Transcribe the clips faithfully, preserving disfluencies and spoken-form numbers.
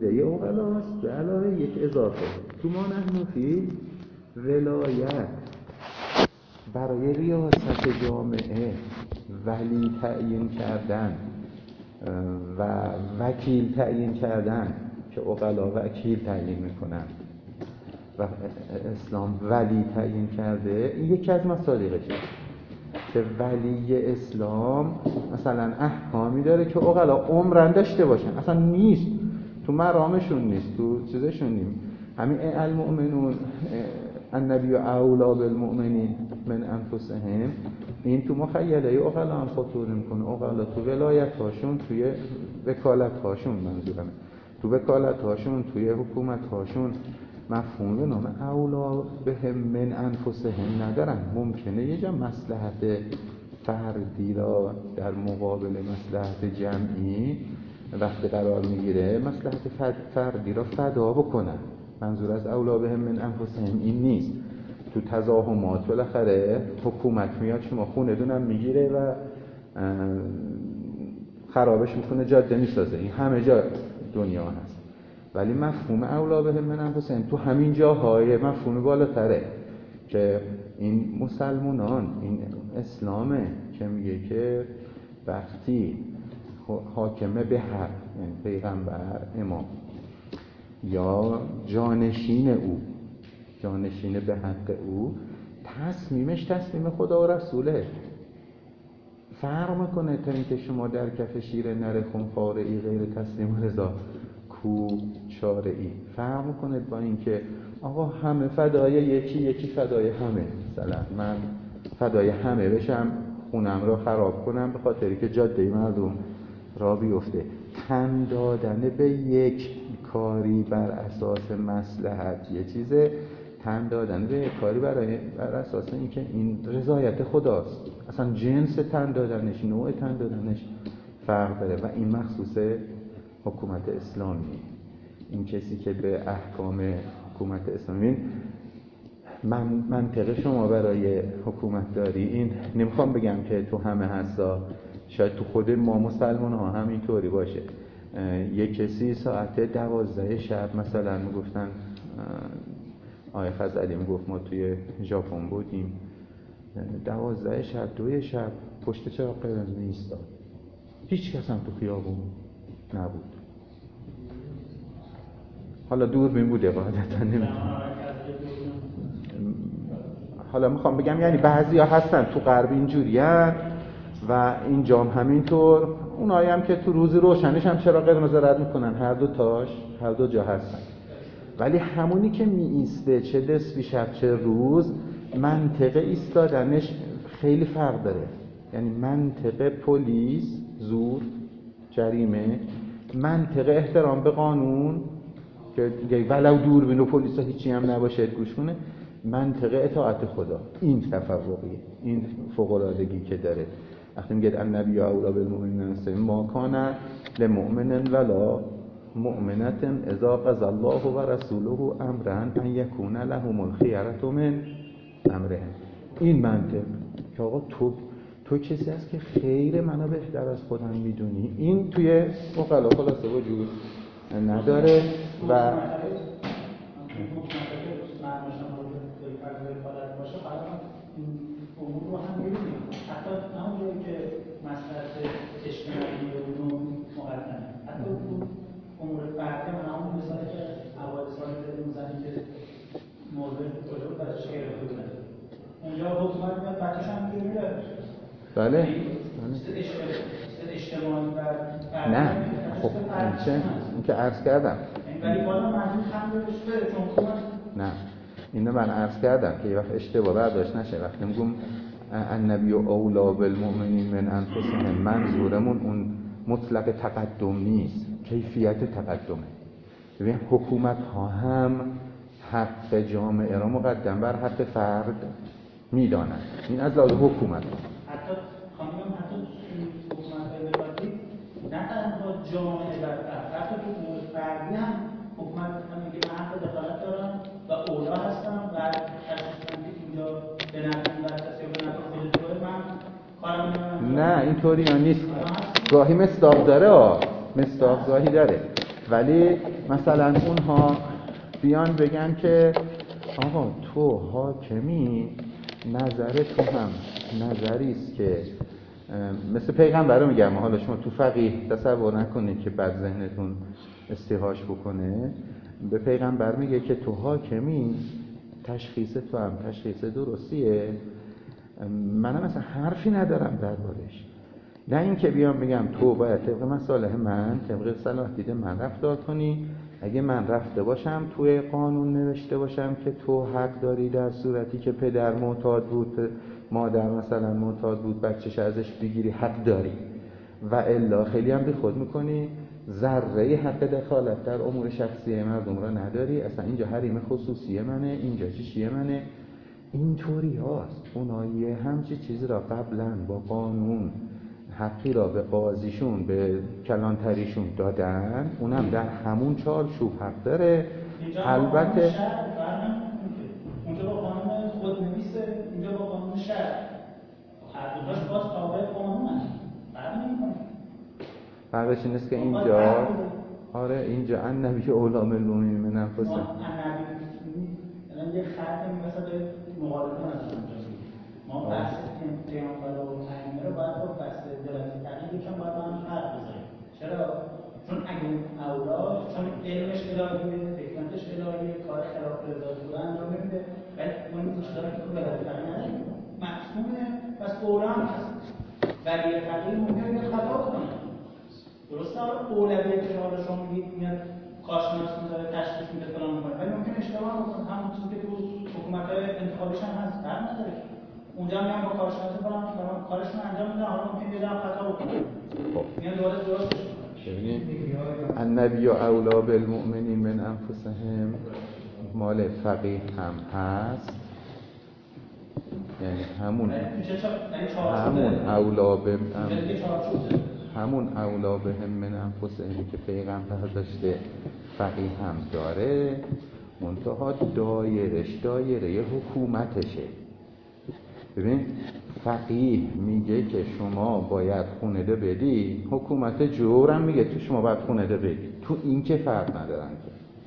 عقیده عقلاست به علاوه یک اضافه. تو ما نحن فی ولایت، برای ریاست جامعه ولی تعیین کردن و وکیل تعیین کردن که عقلا وکیل تعیین میکنن و اسلام ولی تعیین کرده، این یکی از مصادیقشه که ولی اسلام مثلا احکامی داره که عقلا عمرن داشته باشن، اصلا نیست تو مرامشون، نیست تو چیزشون، نیست. همین المؤمنون النبی اولی بالمؤمنین من انفسهم، این تو مخیله عقلا هم خطور میکنه. عقلا تو ولایت هاشون، توی وکالت هاشون، منظورمه تو وکالت هاشون، توی حکومت هاشون مفهوم به نام اولا بهم من انفسهم ندارن. ممکنه یه جا مصلحت فردی را در مقابل مصلحت جمعی وقتی قرار میگیره مصلحت فردی را فدا بکنن. منظور از اولا بهم من انفسهم این نیست. تو تزاحمات بالاخره حکومت میاد شما خونه دونم میگیره و خرابش میکنه، جاده میسازه، این همه جا دنیا هست. ولی مفهوم اولا بهم من انفسهم تو همین جاهای مفهوم بالاتره که این مسلمانان، این اسلامه که میگه که وقتی حاکمه به حق، یعنی پیغمبر، امام یا جانشین او، جانشین به حق او، تصمیمش تصمیم خدا و رسوله. فرق میکنه تا اینکه شما در کف شیر نره خونخواره ای غیر تسلیم و رضا کو چاره ای. فرق میکنه با اینکه آقا همه فدای یکی، یکی فدای همه. مثلا من فدای همه بشم، خونم رو خراب کنم به خاطری که جاده مردم را بیفته. تن دادن به یک کاری بر اساس مصلحت یه چیزه، تن دادن به یک کاری برای بر اساس اینکه این رضایت خداست. اصلا جنس تن دادنش، نوع تن دادنش فرق داره و این مخصوص حکومت اسلامی. این کسی که به احکام حکومت اسلامی، من منطقه شما برای حکومت داری، این نمیخوام بگم که تو همه هستا، شاید تو خود ما مسلمان ها هم اینطوری باشه. یک کسی ساعت دوازده شب مثلا میگفتن، آقای خزعلی میگفت ما توی ژاپن بودیم، دوازده شب دوی شب پشت چراغ قرمز ایستاد، هیچ کس هم تو خیابون نبود. حالا دوربین بوده قاعدتا نمیدونم. حالا میخوام بگم یعنی بعضیا هستن تو غرب اینجورین و اینجام همینطور، اونایی هم که تو روزی روشنش هم چراغ قرمز رد میکنن، هر دو تاش هر دو جا هستن. ولی همونی که می ایسته چه نصف شب چه روز، منطقه ایستادنش خیلی فرق داره. یعنی منطقه پلیس زور جریمه، منطقه احترام به قانون که ولو دوربین و پلیس ها هیچی هم نباشه گوش کنه، منطقه اطاعت خدا. این تفوقیه، این فوق‌العادگی که داره. وقتی میگه النبی اولی بالمؤمنین ما کان للمؤمن ولا مؤمنة اذا قضى الله ورسوله امرا ان یکون لهم الخیرة من امرهم. این منطق که آقا تو تو کسی هست که خیر منو بهتر از خودم میدونی، این توی عقلا خلاصه وجود نداره. و امور رو هم می‌بینیم، حتی همون جایی که مصلحت اجتماعی اون مقدمه، حتی اون امور فردی هم همون مثالی که حوادث سال زدیم زنی که موضوع کجا بود بچه‌ش گرفته بودن، اونجا حکومت میاد بچه‌ش هم میگیره میره. بله چیز اجتماعی و فردی نه خب این چه این که عرض کردم، ولی بازم منظور هم نوشته چون حکومت نه اینو من عرض کردم که یه وقت اشتباه برداشت نشه. وقتی میگم النبی اولی بالمؤمنین من انفسهم، منظورمون اون مطلق تقدم نیست، کیفیت تقدمه. ببین حکومت ها هم حق جامعه را مقدم بر حق فرد میدانند. این از لحاظ حکومت ها. حتی خانم حتی حکومت های نقاطی نه تنها جامعه بر فرد، حتی تو امور فردی هم حکومت میگه من حق دخالت دارم و اولا هستم و تشخیص که اینجا به نفع این بچه‌ست یا به نفع خود توه، من کارم نمی‌کنم. نه اینطوری نیست. گاهی مصداق داره ها، مصداق گاهی داره، ولی مثلا اونها بیان بگن که آقا تو حاکمی، نظر تو هم نظری است که مثل پیغمبر میگم، حالا شما تو فقیه تصور نکنید که بعد ذهنتون استیحاش بکنه. به پیغمبر میگه که تو حاکمی، تشخیص تو هم تشخیص درستیه، منم مثلا حرفی ندارم دربارش. نه این که بیام بگم تو باید طبق مصالح من، طبق صلاح دید من رفتار کنی. اگه من رفته باشم توی قانون نوشته باشم که تو حق داری در صورتی که پدر معتاد بود، مادر مثلا معتاد بود، بچه‌ش ازش بگیری حق داری، و الا خیلی هم بی خود میکنی، ذره حق دخالت در امور شخصی مردم را نداری، اصلا اینجا حریم خصوصی منه، اینجا چیشیه منه. اینطوری هاست. اونا یه همچی چیزی را قبلا با قانون حقی را به قاضیشون، به کلانتریشون دادن، اونم در همون چارچوب حق داره. البته اونجا با قانون خودنویسه، اینجا با قانون شهر، هر دوتاش باز تابع قانون هست، فرق نمی‌کنه. فرقش این است که اینجا آره اینجا النبی اولی بالمؤمنین من انفسهم، النبی الان یه خط مثلا داره مقالطه مثلا اونجا ما بحث پیامبر و ائمه رو باید با بحث دلالت تقیید یکم باید با هم فرق بذاریم. چرا؟ چون اگه اولا، چون علمش الهیه، حکمتش الهیه، کار خلاف رضا بوده انجام نمیده، ولی اون چیزا رو که تو دلالت تقیید نداریم، معصومه، پس اولا هم هست. ولی تقیید ممکنه بیاد خطا بکنه. درسته؟ حالا اولویت که حالا شما میگید میاد کارشناس میذاره تشخیص میده فلان میکنه، ولی ممکنه اشتباه بکنه. همون چیزی که تو حکومت‌های انتخابیش هم هست، فرق نداره. اونجا میان با کارشناسی فلان فلان کارشون انجام میدن، حالا ممکنه یه جا خطا بکنه. میان دوباره درستش میکنن. ببینید النبی اولی بالمؤمنین من انفسهم مال فقیه هم هست، یعنی همون همون اولا به همون اولا بهم من انفسهم که پیغمبر داشته فقیه هم داره، منتها دایرش دایره حکومتشه. ببین فقیه میگه که شما باید خونده بدی، حکومت جورم میگه تو شما باید خونده بدی. تو این که فرق ندارن، که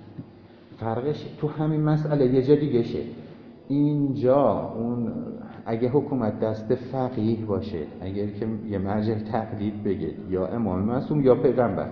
فرقش تو همین مسئله یه جا دیگه شه. اینجا اون اگه حکومت دست فقیه باشه، اگر که یه مرجع تقلید بگه یا امام معصوم یا پیغمبر،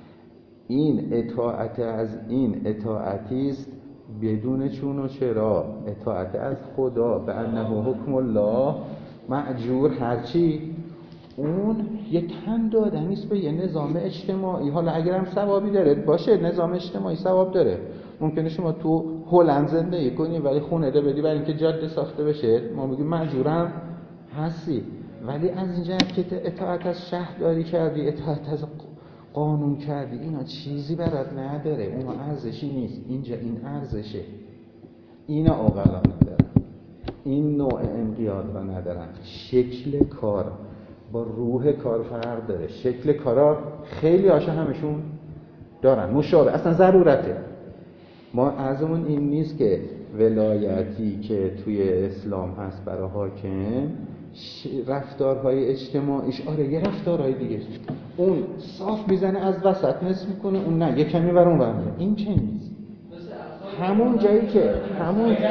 این اطاعت از این اطاعتی است بدون چون و چرا، اطاعت از خدا به انه حکم الله معجور هرچی، اون یه تن دادنی است به یه نظام اجتماعی. حالا اگرم ثوابی داره باشه، نظام اجتماعی ثواب داره. ممکنه شما تو هلند زندگی کنی ولی خونه ده بدی برای اینکه جاده ساخته بشه، ما میگیم معجورم هستی. ولی از اینجا که اطاعت از شهرداری کردی، اطاعت از قانون کردی، اینا چیزی برات نداره، اونا ارزشی نیست. اینجا این ارزشه. اینا عقلا ندارن، این نوع انقیاد را ندارن. شکل کار با روح کار فرق داره. شکل کارا خیلی هاشا همشون دارن مشابه، اصلا ضرورته. ما عرضمون این نیست که ولایتی که توی اسلام هست برای حاکم رفتارهای اجتماعیش آره یه رفتارهای دیگه، اون صاف میزنه از وسط نصف میکنه، اون نه یه کمی بر اون برمیره. این چه نیست. همون جایی که همون وکالت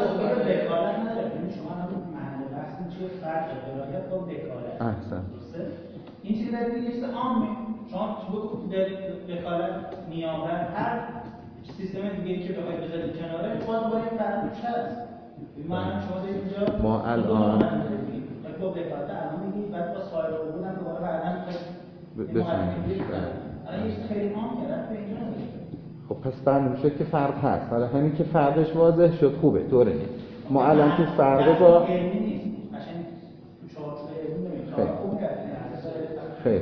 نداره. ببین شما همون معنی بحث چیه؟ فرق ولایت با وکالت. احسن. این چیز در یه چیز عامه. شما تو وکالت، نیابت، هر سیستم دیگه‌ای که بخواید بذارید کناره باز با یه فرق روش هست. معنی شما دارید اینجا ما الان با وکالت الان میگید، بعد با سایر امور هم دوباره بعداً بسنجید. الان یه خیلی عام کرد به اینجا نداره. خب پس معلوم شد که فرق هست. حالا همین که فرقش واضح شد خوبه، طوره نیست. ما الان تو فرق با علمی نیست، قشنگ تو چارچوب علمی نمی‌تونه خوب کردن. خیلی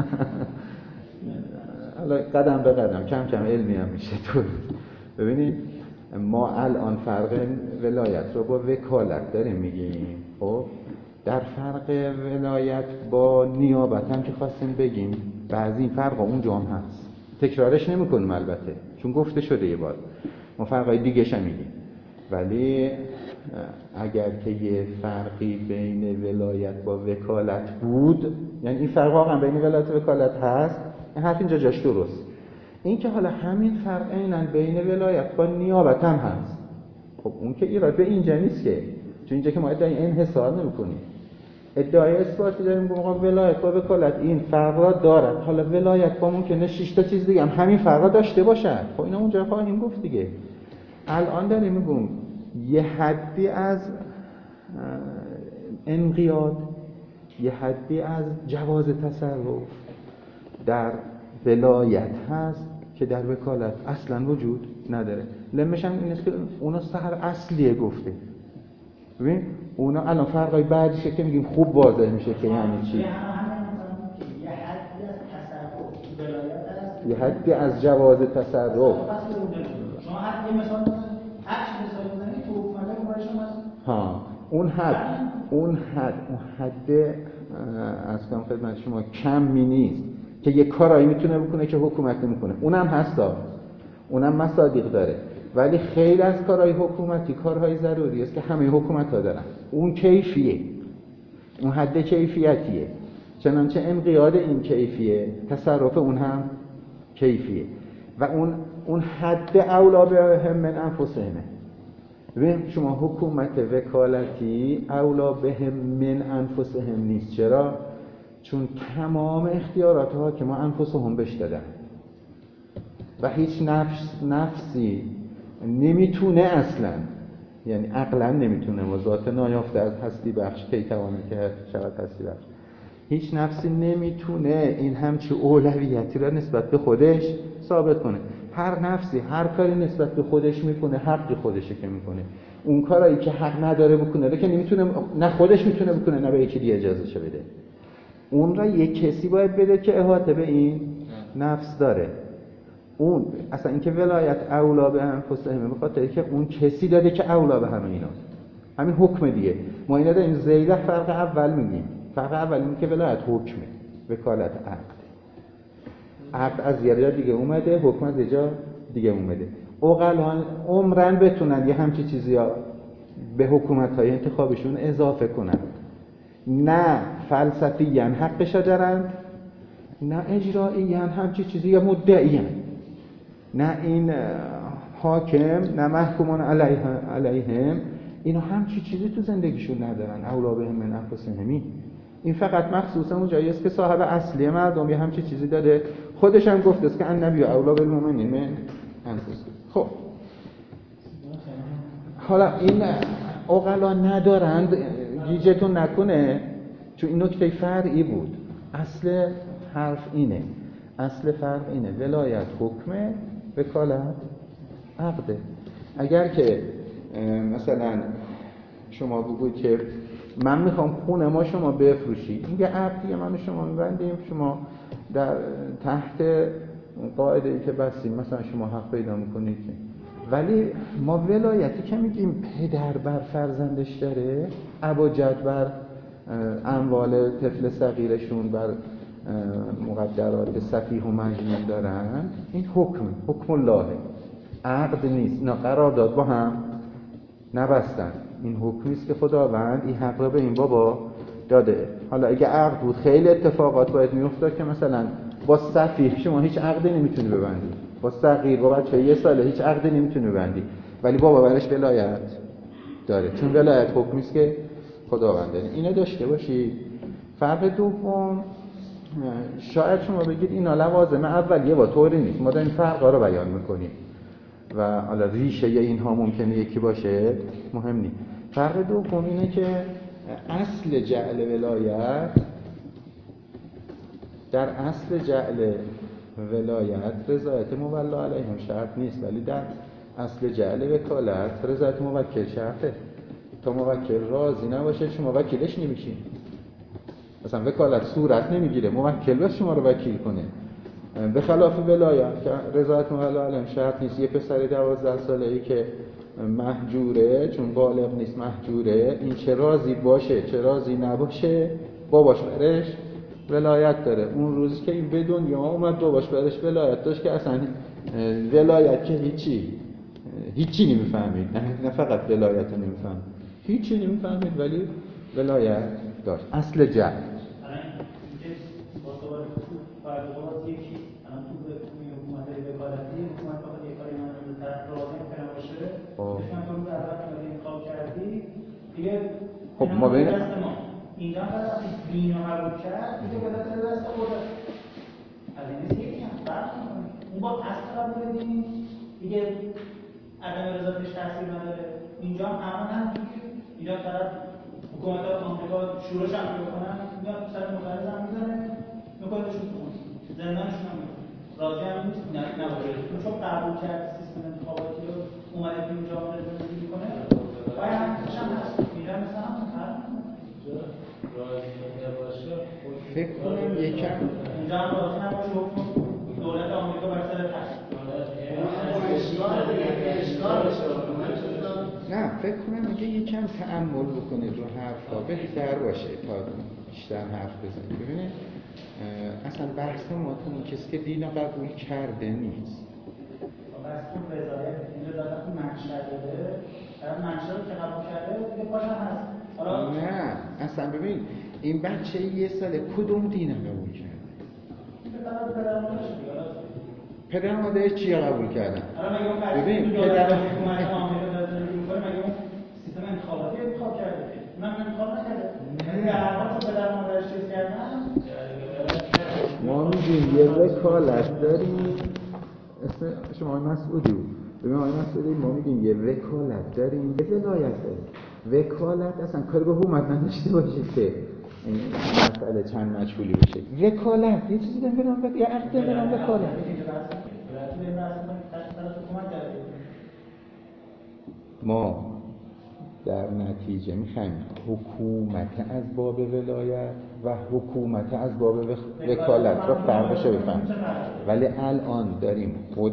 حالا قدم به قدم کم کم علمی هم میشه طور. ببینید ما الان فرق ولایت رو با وکالت داریم میگیم. خب در فرق ولایت با نیابت هم که خواستیم بگیم بعضی این فرق اونجا هم هست، تکرارش نمی کنیم البته چون گفته شده یه بار، ما فرقای دیگه هم میگیم. ولی اگر که یه فرقی بین ولایت با وکالت بود، یعنی این فرق واقعا بین ولایت و وکالت هست، این حرف اینجا جاش درست. این که حالا همین فرق عیناً بین ولایت با نیابت هم هست. خب اون که ایراد به اینجا نیست که، چون اینجا که ما ادعای انحصار نمی‌کنیم، ادعای اثباتی داریم که آقا ولایت با وکالت این فرق را دارد. حالا ولایت با ممکنه شش تا چیز دیگه هم همین فرق را داشته باشد. خب اینا اونجا خواهیم گفت دیگه. الان داریم میگم یه حدی از انقیاد، یه حدی از جواز تصرف در ولایت هست که در وکالت اصلا وجود نداره. لمش هم این است که اونا سر اصلیه گفته. ببین اونا الان فرقای بعدیشه که میگیم خوب واضح میشه که یعنی چی. یه حدی از تصرف ولایت هست، یه حدی از جواز تصرف. شما حد یه مثال هر چی مثال بزنید تو حکومت گمارش هم هست. ها اون حد اون حد اون حد از کم خدمت شما کمی نیست که یه کارایی میتونه بکنه که حکومت نمیکنه. اونم هستا، اونم مصادیق داره، ولی خیلی از کارهای حکومتی کارهای ضروری است که همه حکومت‌ها دارن. اون کیفیه، اون حد کیفیتیه، چنانچه انقیاد این کیفیه، تصرف اون هم کیفیه و اون اون حد اولا بهم من انفسهمه. ببین شما حکومت وکالتی اولا بهم من انفسهم نیست. چرا؟ چون تمام اختیارات حاکم انفسهم بهش دادن و هیچ نفس نفسی نمیتونه اصلا، یعنی عقلا نمیتونه، و ذات نایافته از هستی بخش کی توانه که شود هستی بخش، هیچ نفسی نمیتونه این همچی اولویتی را نسبت به خودش ثابت کنه. هر نفسی هر کاری نسبت به خودش میکنه حقی خودشه که میکنه. اون کارایی که حق نداره بکنه که نمیتونه، نه خودش میتونه بکنه نه به یکی دیگه اجازهشو بده. اون را یک کسی باید بده که احاطه به این نفس داره. اون اصلا اینکه ولایت اولا به انفسهمه به خاطر که اون کسی داده که اولا به همه ایناست. همین حکم دیگه. ما اینا داریم ذیل فرق اول میگیم. فرق اول اینه که ولایت حکمه، وکالت عقد. عقد از یه جا دیگه اومده، حکم از یه جا دیگه اومده. عقلان عمرن بتونن یه همچی چیزی ها به حکومت‌های انتخابشون اضافه کنن. نه فلسفیاً حقشو دارن، نه اجرائیاً همچی چیزی یا مدعیاً. نه این حاکم نه محکومان علیهم علیهم اینا همچی چیزی تو زندگیشون ندارن. اولا بهم من انفسهم. این فقط مخصوص اون جایی است که صاحب اصلی مردم یه همچی چیزی داده. خودش هم گفته است که النبی اولا بالمؤمنین من انفسهم. خب حالا این عقلا ندارند گیجتون نکنه، چون این نکته فرعی بود. اصل حرف اینه، اصل فرق اینه، ولایت حکمه، وکالت عقده. اگر که مثلا شما بگوید که من میخوام خونه ما شما بفروشید، این یه عقدیه، من و شما میبندیم، شما در تحت قاعده ای که بستیم مثلا شما حق پیدا میکنید. ولی ما ولایتی که میگیم پدر بر فرزندش داره، اب و جد بر اموال طفل صغیرشون، بر مقدرات سفیه و مجنون دارن، این حکم حکم الله، عقد نیست. اینا قرارداد با هم نبستن، این حکمی است که خداوند این حق را به این بابا داده. حالا اگه عقد بود خیلی اتفاقات باید میافتاد که مثلا با سفیه شما هیچ عقدی نمیتونی ببندی، با صغیر با بچه یه ساله هیچ عقدی نمیتونی ببندی، ولی بابا برش ولایت داره، چون ولایت حکمی است که خداوند داره. اینو داشته باشید. فرق دوم، شاید شما بگید اینا لوازم اولیه با طوری نیست، ما داریم فرقا رو بیان میکنیم و حالا ریشه اینها ممکنه یکی باشه، مهم نیست. فرق دوم اینه که اصل جعل ولایت، در اصل جعل ولایت رضایت مولا علیهم شرط نیست، ولی در اصل جعل وکالت رضایت موکل شرطه. تا موکل راضی نباشه شما وکیلش نمیشین. مثلا وکالت صورت نمیگیره، موکل باشه شما رو وکیل کنه. به خلاف ولایت که رضایت مولا علیهم شرط نیست. یه پسر دوازده ساله‌ای که مهجوره، چون بالغ نیست مهجوره، این چه راضی باشه چه راضی نباشه باباش برش ولایت داره. اون روزی که این به دنیا اومد باباش برش ولایت داشت که اصلا ولایت که هیچی هیچی نمیفهمید، نه فقط ولایت نمیفهمید، هیچی نمیفهمید ولی ولایت داشت. اصل جعل الان اینکه با دوباره تو فرض باز یکی الان تو به حکومت خب ما بین اینجا وقتی دین رو قبول کرد دیگه ولایت رو دست خودت از این چیزی هم فرق می‌کنه. اون با اصل قبول دین دیگه عدم رضایتش تاثیر نداره. اینجا هم اما همینجوری اینجا طرف حکومت آمریکا شورش هم می‌کنن میاد سر مخالف هم می‌زنه می‌کنهشون زندانشون هم می‌کنه راضی هم نیست نه نباشه چون قبول کرد سیستم انتخاباتی رو اومده تو اینجا زندگی می‌کنه باید همینش هم هست اینجا مثلا هم فرق می‌کنه فکر کنم یکم اینجا هم راضی نباشه حکم دولت آمریکا بر سر تست نه فکر کنم میگه یکم تأمل بکنید رو حرفا بهتر باشه تا بیشتر حرف بزنید. ببینید اصلا بحث ما تو اون کسی که دین قبول کرده نیست. بحث تو رضایت این رضایت وقتی منشأ داره طرف منشأ رو که قبول کرده دیگه پاشم هست. حالا نه اصلا ببین این بچه یه ساله کدوم دین قبول کرده؟ پدر مادرش دیگه. پدر مادرش چی قبول کردن؟ ببین پدر حکومت آمریکا داره زندگی می‌کنه مگه اون سیستم انتخاباتی انتخاب کرده؟ اونم انتخاب نکرده. یعنی به هر حال چون پدر مادرش چیز کردن ما میگیم یه وکالت داریم اسم شما آقای مسعودی بود. ببین آقای مسعودی ما میگیم یه وکالت داریم یه ولایت داریم. وکالت اصلا کاری به حکومت نداشته باشید که این مسئله چند مجهولی بشه. وکالت یه چیزی داریم به نام یه عقد به نام وکالت. ما در نتیجه میخوایم حکومت از باب ولایت و حکومت از باب وکالت را فرقش رو بفهمیم. ولی الان داریم خود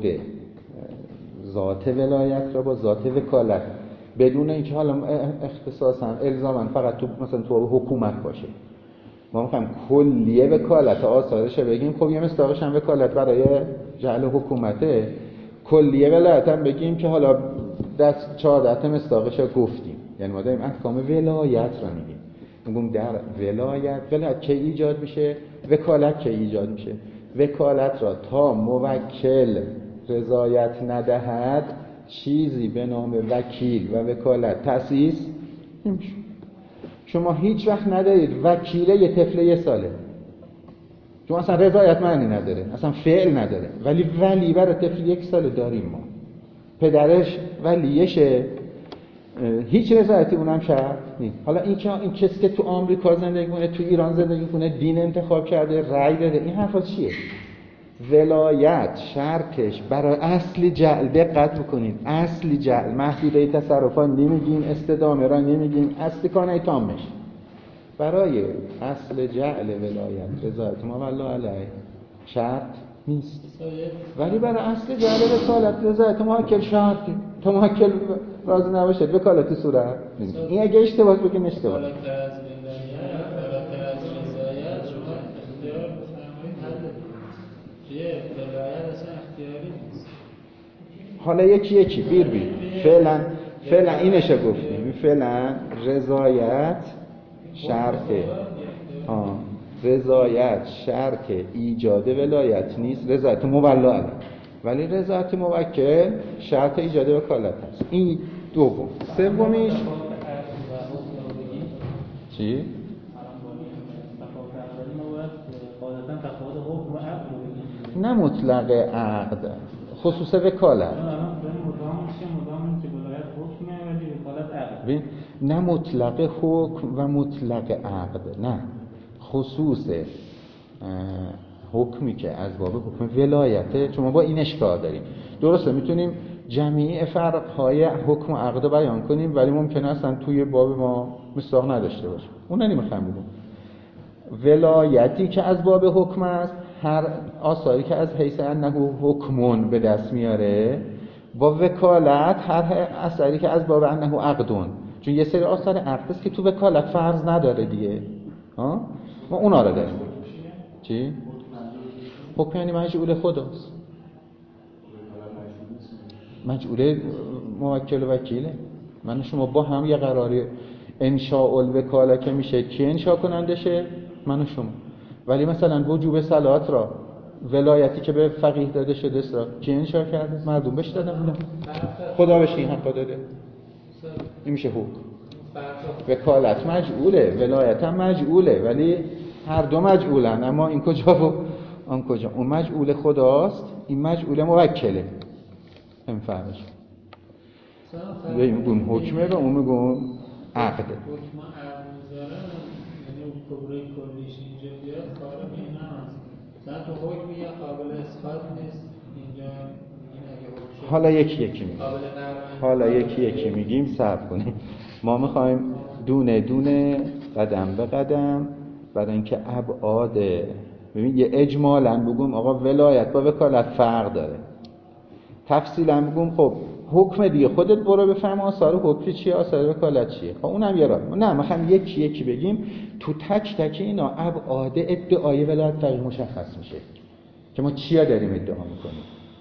ذات ولایت را با ذات وکالت بدون اینکه حالا اختصاصا الزاما فقط تو مثلا تو حکومت باشه ما میخوایم کلیه وکالت آثارش بگیم. خب یه مصداقش هم وکالت برای جعل حکومته کلیه ولایت هم بگیم که حالا دست چهارده تا مصداقش رو گفتیم. یعنی ما داریم احکام ولایت رو میگیم. میگم در ولایت ولایت که ایجاد میشه وکالت که ایجاد میشه. وکالت را تا موکل رضایت ندهد چیزی به نام وکیل و وکالت تأسیس نمیشه. شما هیچ وقت ندارید وکیل یه طفل یه ساله چون اصلا رضایت معنی نداره اصلا فعل نداره ولی ولی برای طفل یک ساله داریم ما پدرش ولیشه هیچ رضایتی اونم شرط نیست. حالا این که این کسی که تو آمریکا زندگی کنه تو ایران زندگی کنه دین انتخاب کرده رأی داده این حرفا چیه؟ ولایت شرطش برای اصل جعل دقت بکنید اصل جعل محدوده تصرفا نمیگیم استدامه را نمیگیم اصل کانه تامش برای اصل جعل ولایت رضایت ما والله علیه شرط نیست ولی برای اصل جعل وکالت رضایت موکل شرطه تا موکل راضی نباشه وکالت صورت نیست. این اگه اشتباه بگین اشتباه بالاتر از ولایت بالاتر از رضایت شما اختیار بفرمایید حل یه ولایت اصلا اختیاری نیست. حالا یکی یکی بیر بیر فعلا فعلا اینشه گفتیم فعلا رضایت شرطه آه رضایت شرط ایجاد ولایت نیست رضایت مولا علیه ولی رضایت موکل شرط ایجاد وکالت هست. این دوم. سومیش چی؟ نه مطلق عقد خصوص وکالت ببین نه مطلق حکم و مطلق عقد نه خصوص حکمی که از باب حکم ولایته چون ما با این اشکال داریم درسته میتونیم جمیع فرق‌های حکم و عقد بیان کنیم ولی ممکنه اصلا توی باب ما مصداق نداشته باشه اون نمیخوام بگم ولایتی که از باب حکم است هر آثاری که از حیث انه حکمون به دست میاره با وکالت هر اثری که از باب انه عقدون چون یه سری آثار عقد است که تو وکالت فرض نداره دیگه ها ما اونا رو داریم. چی؟ حکم یعنی مجعول خداست مجعول موکل و وکیله من شما با هم یه قراری انشاء الوکاله که میشه کی انشاء کننده شه من و شما ولی مثلا وجوب صلات را ولایتی که به فقیه داده شده است را کی انشاء کرده مردم بهش دادن خدا بهش این حق داده این میشه حکم وکالت مجعوله، ولایت هم مجعوله، ولی هر دو مجعولن، اما این کجا و آن کجا. اون مجعول خداست، این مجعول موکله. این فرقش. یا این میگم حکمه و اون میگم عقده. حکم عقد میذارن، یعنی اون کبره کلیش اینجا بیاد خارق این هست. مثلا تو حکم یا قابل اثبات نیست اینجا. حالا یکی یکی میگیم حالا یکی یکی میگیم صبر کنیم. ما میخوایم دونه دونه قدم به قدم، بعد اینکه ابعاد، ببین یه اجمالاً بگم آقا ولایت با وکالت فرق داره، تفصیلاً بگم خب حکم دیگه خودت برو بفهم آثار حکمی چیه، آثار وکالت چیه. خب اونم یه راه. نه میخوام یکی یکی بگیم. تو تک تک اینا ابعاد ادعای ولایت فقیه مشخص میشه که ما چیا داریم ادعا میکنیم.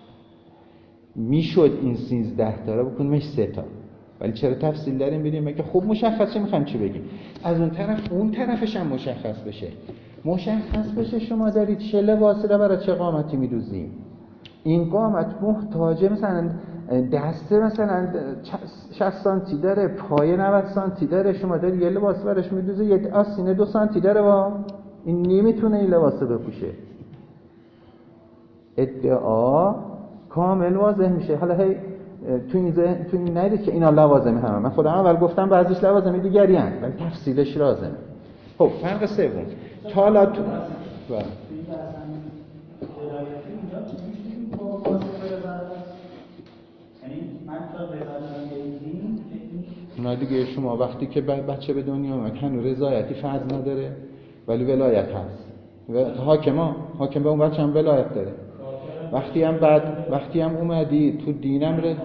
میشد این سیزده تا رو بکنیمش سه تا، ولی چرا تفصیل داریم بدیم که خب مشخصه میخوایم چی بگیم. از اون طرف اون طرفش هم مشخص بشه. مشخص بشه شما دارید چه لباسی رو برای چه قامتی میدوزیم. این قامت محتاجه مثلا دسته مثلا شصت سانتی داره، پای نود سانتی داره، شما دارید یه لباس برش میدوزه یه آستین دو سانتی داره، با این نمیتونه این لباس رو بپوشه. ادعا کامل واضح میشه. حالا هی تو این ذهن تو این نرید که اینا لوازمی همه، من خودم اول گفتم بعضیش لوازمی دیگری هست ولی تفصیلش لازمه. خب فرق سوم تا حالا تو نه دیگه. شما وقتی که بچه به دنیا اومد هنوز رضایتی فرض نداره ولی ولایت هست. و حاکم ها حاکم به اون بچه هم ولایت داره. وقتی هم بعد وقتی هم اومدی تو دینم ره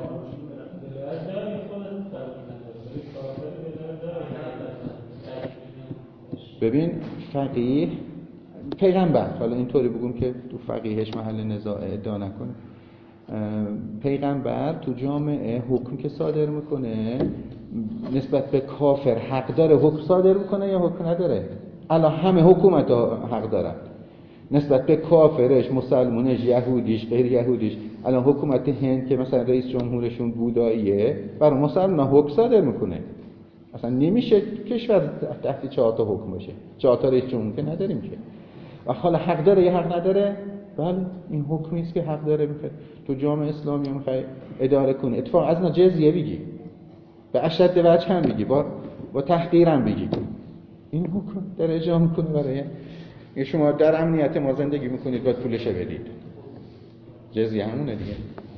ببین فقیه پیغمبر، حالا اینطوری بگم که تو فقیهش محل نزاع ادعا نکنه، پیغمبر تو جامعه حکم که صادر میکنه نسبت به کافر حق داره حکم صادر میکنه یا حکم نداره؟ الان همه حکومت ها حق دارن نسبت به کافرش، مسلمونش، یهودیش، غیر یهودیش. الان حکومت هند که مثلا رئیس جمهورشون بوداییه برای مسلمان حکم صادر میکنه. اصلا نمیشه کشور تحت چهار تا حکم باشه، چهار تا رئیس جمهور که نداریم که. و حالا حق داره یا حق نداره؟ بله این حکمی است که حق داره. میخواد تو جامعه اسلامی هم میخوای اداره کنی، اتفاق از ما جزیه بگی، به اشد وجه هم بگی، با با تحقیرم بگی، این حکم داره اجرا میکنه برای شما. در امنیت ما زندگی میکنید باید پولش بدید. جزیه همونه دیگه.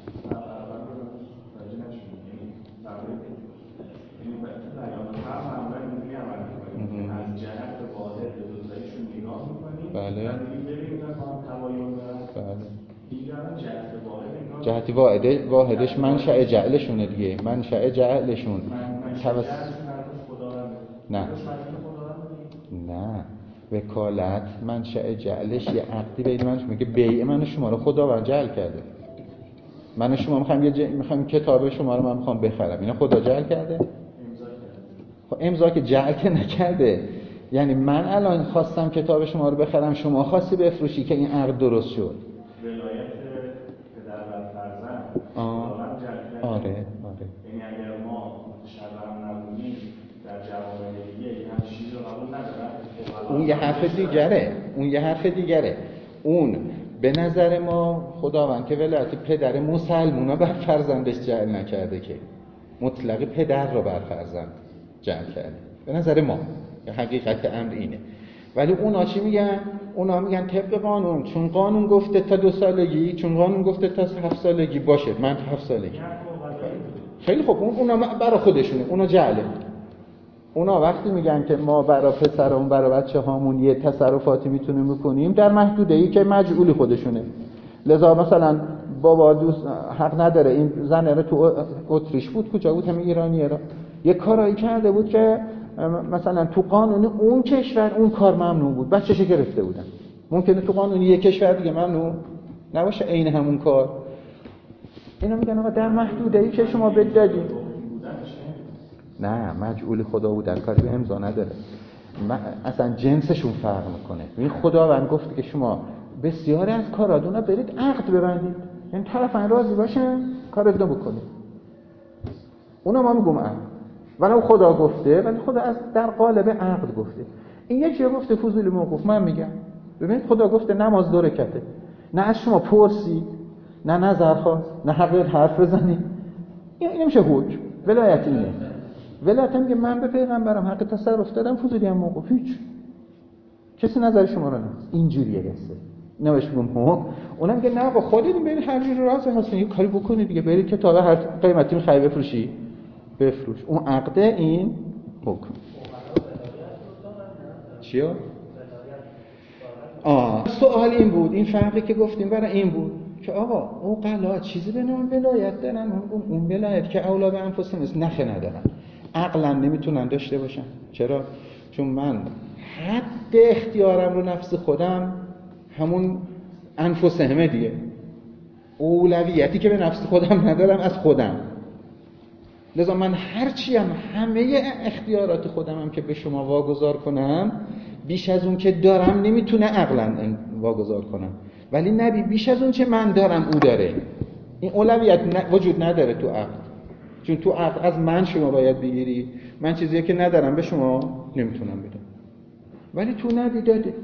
از جهت واحد به دوتاییشون نگاه میکنیم. بله. و میگیم ببینید با هم تباین دارن. بله. اینجا هم جهت واحد جهت واحد واحدش منشأ جعلشونه دیگه. منشأ جعلشون توسط خداوند. نه. نه. وکالت منشأ جعلش یه عقدی بین من میگه بیع من شما رو خداوند جعل کرده. من شما میخوام یه ج... میخوام کتاب شما رو من میخوام بخرم. اینا خدا جعل کرده؟ خب امضا که جعل که نکرده. یعنی من الان خواستم کتاب شما رو بخرم، شما خواستی بفروشی که این عقد درست شد. ولایت پدر بر فرزند خداوند جعل کرده. آره آره. یعنی اگر ما متشرع نبودیم در جوامع دیگه این هم چیزی رو قبول ندارن. اون یه حرف دیگره. اون یه حرف دیگره. اون به نظر ما خداوند که ولایت پدر مسلمونا بر فرزندش جعل نکرده که مطلق پدر رو بر فرزند جعل کرده به نظر ما. حقیقت امر اینه. ولی اونا چی میگن؟ اونا میگن طبق قانون، چون قانون گفته تا دو سالگی، چون قانون گفته تا هفت سالگی باشه، من تا هفت سالگی. خیلی خوب. اون اونا برای خودشونه، اونا جعله. اونا وقتی میگن که ما برای پسرمون برای بچه هامون یه تصرفاتی میتونیم بکنیم در محدوده‌ای که مجعولی خودشونه. لذا مثلا بابا دوست حق نداره این زن رو تو اتریش بود کجا بود همین ایرانیه را یه کارایی کرده بود که مثلا تو قانون اون کشور اون کار ممنوع بود، بچه‌ش گرفته بودن. ممکنه تو قانون یک کشور دیگه ممنوع نباشه عین همون کار. اینا میگن آقا در محدوده‌ای که شما بدادید. نه مجعول خدا بودن کاری به امضا نداره. اصلا جنسشون فرق میکنه. این خداوند گفته که شما بسیاری از کاراتون رو برید عقد ببندید، این طرفین راضی باشن کارتون بکنید. اونا ما میگم عقد ولو خدا گفته، ولی خدا از در قالب عقد گفته. این یه چیه گفته فضولی موقوف. من میگم ببینید خدا گفته نماز دو رکعته، نه از شما پرسید، نه نظر خواست، نه حق حرف بزنید. این نمیشه حکم. ولایت اینه. ولایت میگه من به پیغمبرم حق تصرف دادم، فضولی هم موقوف. هیچ کسی نظر شما رو نمی‌خواد. اینجوریه قصه. نمیشه بگم حکم. اونم میگه نه با خودتون برید هر جور راز هستین یه کاری بکنید دیگه، برید کتاب هر قیمتی می‌خوای بفروشی بفروش. اون عقده، این حکم. چیو؟ آه سوال این بود، این فرقی که گفتیم برای این بود که آقا عقلا چیزی به نام ولایت دارن، اون اون ولایت که اولا به انفسهم است نخه ندارن، عقلا نمیتونن داشته باشن. چرا؟ چون من حد اختیارم رو نفس خودم همون انفسهمه دیگه، اولویتی که به نفس خودم ندارم از خودم. لذا من هرچی هم همه اختیارات خودم هم که به شما واگذار کنم، بیش از اون که دارم نمیتونه عقلا واگذار کنم. ولی نبی بیش از اون چه من دارم او داره. این اولویت وجود نداره تو عقل. چون تو عقل از من شما باید بگیری، من چیزی که ندارم به شما نمیتونم بدم. ولی تو نبی داده.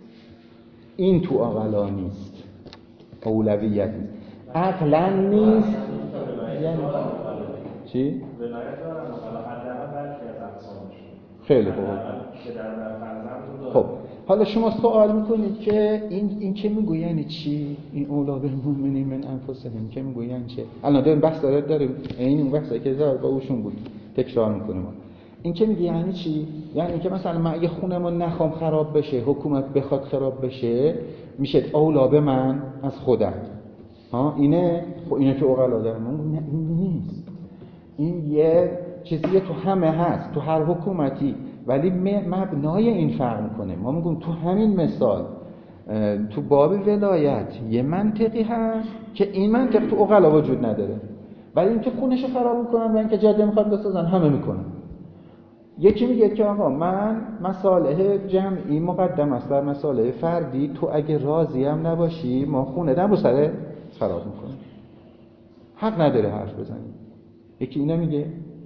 این تو عقلا نیست، اولویت نیست، عقلا نیست. یعنی چی؟ ولایت دارن حالا حداقل برخی از اقسامش. خیلی خوب. که در فرزند خب حالا شما سوال میکنید که این این که میگه یعنی چی؟ این اولا بالمؤمنین من انفسهم که میگه یعنی چه؟ الان داریم بحث داره داریم این اون بحثی که زار با اوشون بود تکرار میکنیم. این که میگه یعنی چی؟ یعنی که مثلا من اگه خونمو نخوام خراب بشه، حکومت بخواد خراب بشه، میشه اولا به من از خودم. ها اینه. خب اینه که عقلا دارن. نه این نیست. این یه چیزیه تو همه هست، تو هر حکومتی، ولی مبنای این فرق میکنه. ما میگیم تو همین مثال تو باب ولایت یه منطقی هست که این منطق تو عقلا وجود نداره، ولی اینکه خونش خراب میکنن و اینکه جاده میخواد بسازن همه میکنن. یکی میگه که آقا من مصالح جمعی مقدم است بر مصالح فردی، تو اگه راضی هم نباشی ما خونه دم رو سره خراب میکنیم، حق نداره حرف بزنی. یکی اینه میگه.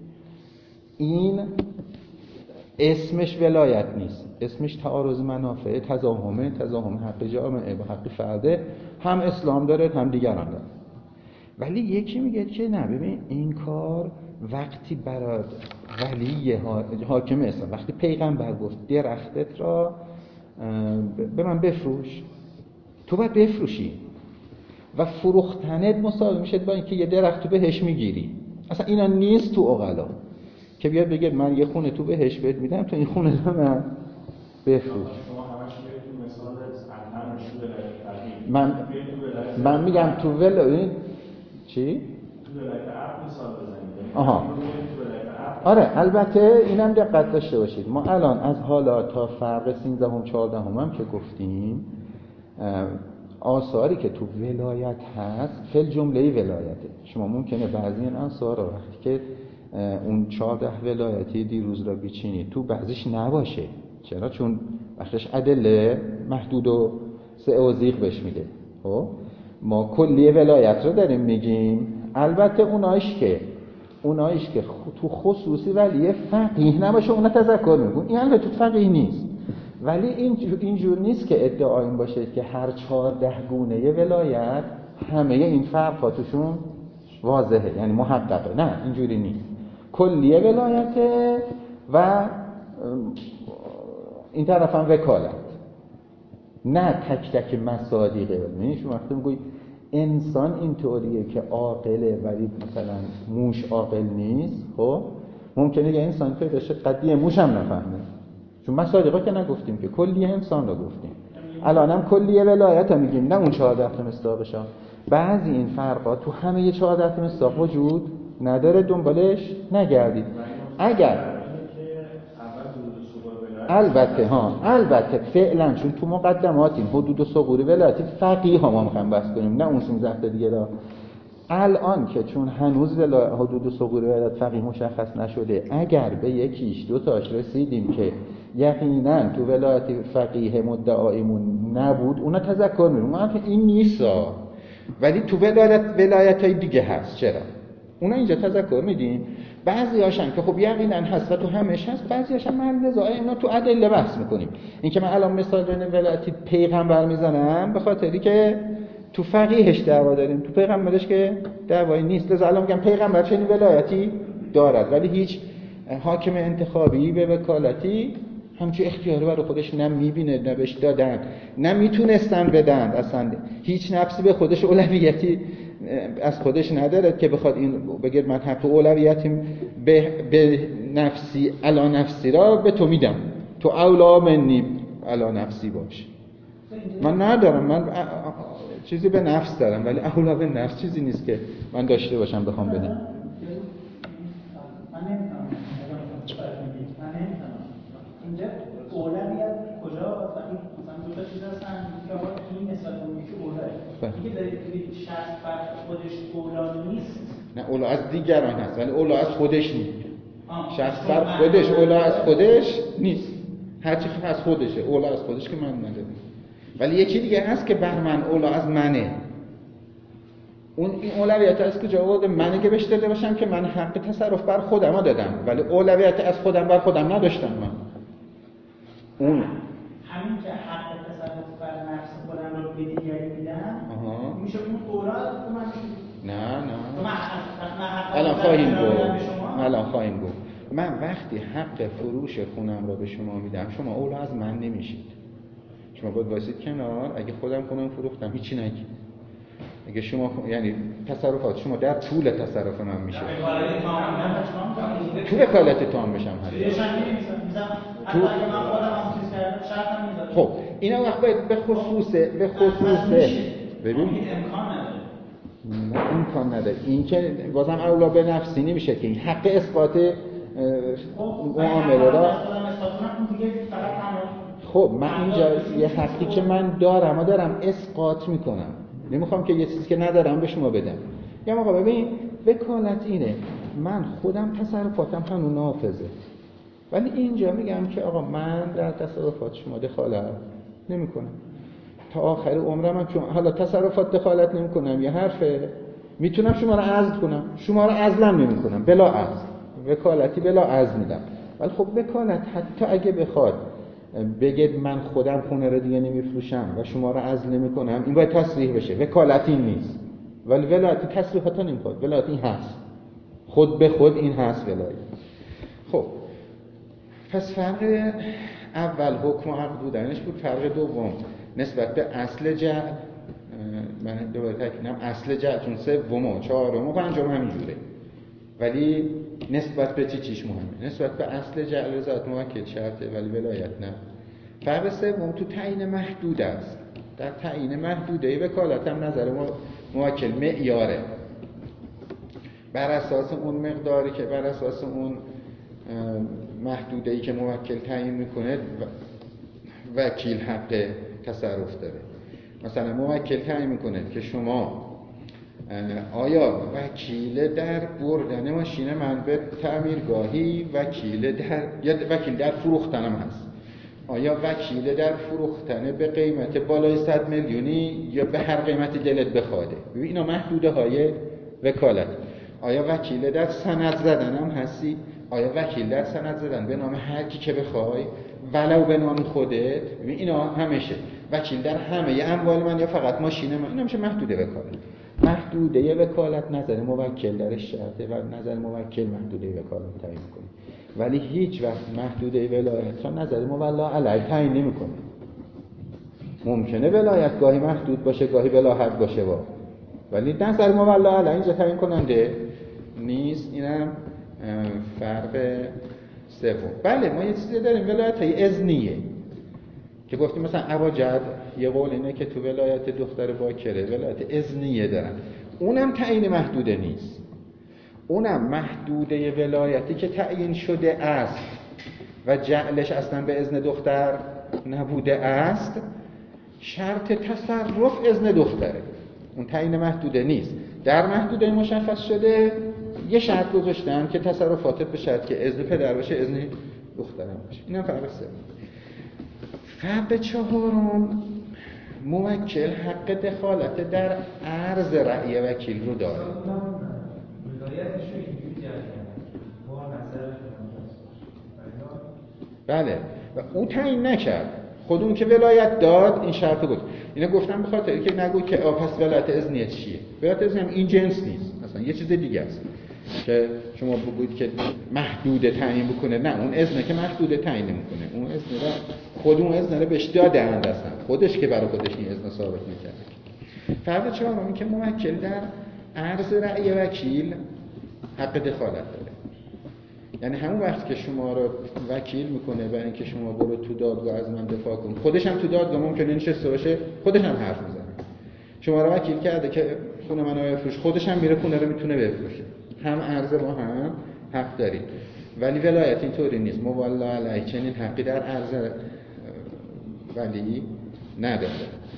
این اسمش ولایت نیست، اسمش تعارض منافع، تزاحمه، تزاحم حق جامعه با حق فرده. هم اسلام داره هم دیگران داره. ولی یکی میگه که نه، ببین این کار وقتی برای ولی حاکم اسلام، وقتی پیغمبر گفت درختت را به من بفروش، تو باید بفروشی و فروختنت مساوی میشه با اینکه یه درخت تو بهش میگیری. اصلا اینا نیست تو عقلا که بیاد بگه من یه خونه تو بهش بهت میدم تو این خونه رو من بفروش. شما همش میگید تو مثال عقلا میشه ولایت من من میگم تو ولایت چی؟ تو ولایت عقل مثال بزنید. آها. آره البته اینم دقت داشته باشید. ما الان از حالا تا فرق سیزدهم چهاردهم هم که گفتیم، آثاری که تو ولایت هست فل جمله ولایته. شما ممکنه بعضی این آثار رو وقتی که اون چهارده ولایتی دیروز را بیچینید تو بعضیش نباشه. چرا؟ چون وقتش ادله محدود و سه و زیغ بهش میده. خب ما کلی ولایت رو داریم میگیم. البته اونایش که اونایش که تو خصوصی ولی فقیه نباشه اونا تذکر میگن. این البته تو فقیه نیست، ولی اینجور اینجور نیست که ادعا این باشه که هر چهارده گونه ولایت همه این فرقاتشون واضحه یعنی محققه. نه اینجوری نیست. کلیه ولایته و این طرف هم وکالت، نه تک تک مصادیقه. یعنی شما وقتی میگوی انسان اینطوریه که عاقله ولی مثلا موش عاقل نیست، خب ممکنه یه انسان پیدا شه قدیه موش هم نفهمه، چون مصادیقا که نگفتیم که کلیه انسان رو گفتیم. الان هم کلیه ولایت هم میگیم، نه اون چهارده تا مصداقش ها. بعضی این فرقات تو همه یه چهارده تا مصداق وجود نداره، دنبالش نگردید. اگر البته ها البته فعلا چون تو مقدمات این حدود و ثغور ولایتی فقیه ها ما میخوایم بحث کنیم، نه اون سیزده تا دیگه را. الان که چون هنوز ولایت حدود و ثغور ولایت فقیه مشخص نشده، اگر به یکیش دو تاش رسیدیم که یقینا تو ولایت فقیه مدعایمون نبود، اونا تذکر میرون. ما این نیستا، ولی تو ولایت ولایت‌های دیگه هست. چرا؟ اونا اینجا تذکر میدیم. بعضی هاشن که خب یقینا هست و تو همش هست، بعضی هاشن من نزاعه اینا تو ادله بحث میکنیم. این که من الان مثال بین ولایتی پیغمبر میزنم به خاطری که تو فقیهش دعوا داریم، تو پیغمبرش که دعوایی نیست. لذا الان میگم پیغمبر چنین ولایتی دارد، ولی هیچ حاکم انتخابی به وکالتی همچون اختیاری برای خودش نه میبینه، نه بهش دادن، نه میتونستن بدن. اصلا هیچ نفسی به خودش اولویتی از خودش نداره که بخواد این بگه من حق اولویتی به, به نفسی علا نفسی را به تو میدم، تو اولا منی علا نفسی باش. من ندارم، من چیزی به نفس دارم، ولی اولا به نفس چیزی نیست که من داشته باشم بخوام بدم. من نمیتونم من نمیتونم اینجا اولویت کجا؟ وقتی مثلا دو تا چیز هستن که آقا این نسبت به اون یکی اوله، اینکه دارید بگید شخص بر خودش اولا نیست. نه، اولا از دیگران هست ولی اولا از خودش نیست. شخص بر خودش اولا از خودش نیست، هر چی از خودشه. اولا از خودش که من ندارم، ولی یکی دیگه هست که بر من اولا از منه. اون این اولویت از کجا آورده؟ منی که بهش داده باشم که من حق تصرف بر خودم دادم، ولی اولویت از خودم بر خودم نداشتم. من اون همین که حق تصرف بر نفس خودم رو به دیگری میدم میشه اون اولا تو من میشه. نه نه تو من الان خواهیم گفت الان خواهیم گفت من وقتی حق فروش خونم رو به شما میدم، شما اولا از من نمیشید. شما باید واسید کنار، اگه خودم خونم فروختم هیچی نگید. اگه شما یعنی تصرفات شما در طول تصرف من میشه، تو وکالت تام بشم هست تو خب اینا وقت باید به خصوصه به خصوصه ببین نه امکان نداره. این که بازم اولا به نفسی نمیشه که این حق اثبات معامله را. خب من اینجا یه حقی که من دارم و دارم اسقاط میکنم، نمیخوام که یه چیزی که ندارم به شما بدم. یا آقا ببین وکالت اینه، من خودم تصرفاتم هنوز نافذه، ولی اینجا میگم که آقا من در تصرفات شما دخالت نمیکنم تا آخر عمرم. من چون حالا تصرفات دخالت نمیکنم یه حرفه، میتونم شما رو عزل کنم، شما رو عزلم نمیکنم، بلا عزل وکالتی بلا عزل میدم. ولی خب وکالت حتی اگه بخواد بگید من خودم خونه رو دیگه نمیفروشم و شما رو عزل نمیکنم، این باید تصریح بشه. وکالت این نیست، ولی ولایت تصریحات نمیخواد. ولایت این هست، خود به خود این هست ولایت. خب پس فرق اول حکم و عقد بودنش بود. فرق دوم نسبت به اصل جعل، من دوباره تاکیدم اصل جعل چون سوم و چهارم و پنجم همینجوره، ولی نسبت به چی چیش مهمه؟ نسبت به اصل جعل رضایت موکل شرطه ولی ولایت نه. فرق سوم تو تعیین محدود است. در تعیین محدوده وکالت هم نظر موکل معیاره، بر اساس اون مقداری که بر اساس اون محدوده‌ای که موکل تعیین میکنه وکیل حق تصرف داره. مثلا موکل تعیین میکنه که شما آیا وکیل در بردن ماشین من به تعمیرگاهی، وکیل در یا وکیل در فروختنم هست، آیا وکیل در فروختن به قیمت بالای صد میلیونی یا به هر قیمتی دلت بخواده. ببین اینا محدوده های وکالت. آیا وکیل در سند زدن هم هستی؟ آیا وکیل در سند زدن به نام هر کی که بخوای ولو به نام خودت؟ ببین اینا همشه. وکیل در همه اموال من یا فقط ماشین من، اینا میشه محدوده وکالت. محدوده وکالت نظر موکل درش شرطه و نظر موکل محدوده وکالت تعیین کنه، ولی هیچ وقت محدوده ولایت را نظر مولا علیه تعیین نمی‌کنه. ممکنه ولایت گاهی محدود باشه گاهی بلا حد باشه با، ولی نظر مولا علیه اینجا تعیین کننده نیست. اینم فرق سوم. بله ما یه چیزی داریم ولایت های اذنیه که گفتیم مثلا اباجد یه قول اینه که تو ولایت دختر باکره ولایت اذنیه دارن، اونم تعیین محدوده نیست. اونم محدوده ولایتی که تعیین شده است و جعلش اصلا به اذن دختر نبوده است، شرط تصرف اذن دختره، اون تعیین محدوده نیست. در محدوده مشخص شده یه شرط گذاشتن که تصرفاتت به شرط که اذن پدر باشه اذن دخترم باشه. اینم فرق سوم. فرق چهارم موکل حق دخالت در عرض رأی وکیل رو داره. ولایت بله و او تعیین نکرد، خود اون که ولایت داد این شرط گفت. اینا گفتم به خاطر که نگو که آ پس ولایت اذنیه چیه. ولایت اذن این جنس نیست، مثلا یه چیز دیگه است که شما بگویید که محدود تعیین بکنه. نه، اون اذنه که محدود تعیین نمیکنه، اون اذن را خود اون اذن را بهش دادند اصلا، خودش که برای خودش این اذن ثابت نکرده. فرق چهارمی که موکل در عرض رأی وکیل حق دخالت داره. یعنی همون وقت که شما رو وکیل میکنه برای اینکه شما برو تو دادگاه از من دفاع کن، خودش هم تو دادگاه ممکنه نشسته باشه، خودش هم حرف میزنه. شما رو وکیل کرده که خونه منو بفروش، خودش هم میره خونه رو میتونه بفروشه. هم عرض با هم حق دارید. ولی ولایت اینطوری نیست. مولا علیه چنین حقی در عرض ولی نداره.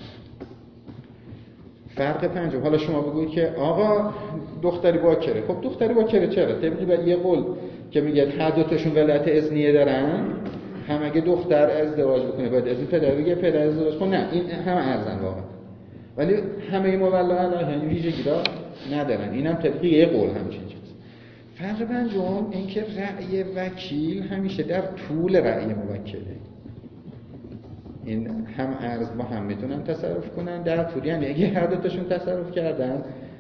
فرق پنجم، حالا شما بگویید که آقا دختری باکره. خب دختری باکره چرا؟ طبقی بر یه قول که میگه هر دو تاشون ولایت اذنیه دارن، هم اگه دختر ازدواج بکنه باید اذن پدر بگه، پدر ازدواج کنه. نه، این هم ارزن واقعا. ولی همه مولا علیه یعنی ویژگی را ندارن. اینم طبقی یه قول همچین چیز. فرق پنجم این که رأی وکیل همیشه در طول رأی موکله. این هم عرض با هم میتونن تصرف کنن در طول، یعنی اگه هر دو تاشون تصرف کردن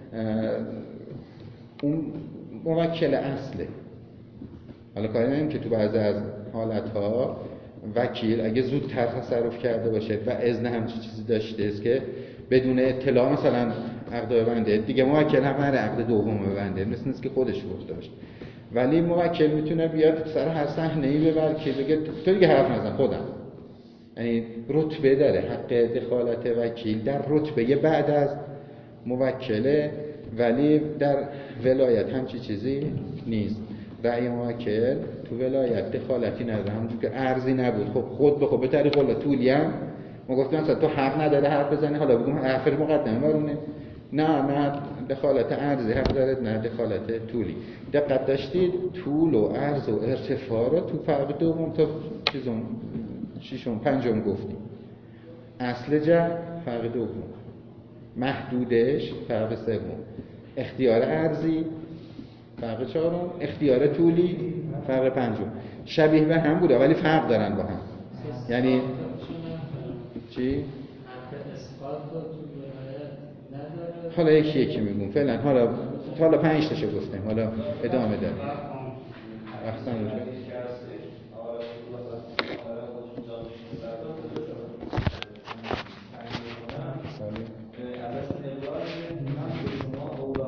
اون موکل اصله. حالا کاری نداریم که تو بعضی از حالتها وکیل اگه زودتر تصرف کرده باشه و اذن همچین چیزی داشته است که بدون اطلاع مثلا عقد ببنده، دیگه موکل هم هر عقد دوم ببنده، مثل نیست که خودش گفته باشه. ولی موکل میتونه بیاد سر هر صحنه‌ای ببر که بگه تو دیگه حرف نزن خودم. یعنی رتبه داره. حق دخالت وکیل در رتبه بعد از موکله، ولی در ولایت همچی چیزی نیست. رأی موکل تو ولایت دخالتی نداره، همونجور که ارزی نبود. خب خود به خود به طریق قول طولی هم ما گفتیم مثلا تو حق نداره حرف بزنی، حالا بگم حرف مقدمه برونه. نه نه دخالت ارزی حق داره، نه دخالت طولی. دقت داشتید طول و عرض و ارتفاع رو تو فرق دوم تا چیزون ششم پنجم گفتیم. اصل جر فرق دوم، محدودش فرق سوم، اختیار ارزی فرق چهارم، اختیار طولی فرق پنجم. شبیه به هم بوده ولی فرق دارن با هم. یعنی چی؟ حق اثبات رو تو ولایت نداره. حالا یکی یکی میگم فعلا. حالا حالا پنج تاشو گفتیم، حالا ادامه داریم. وقت نداره.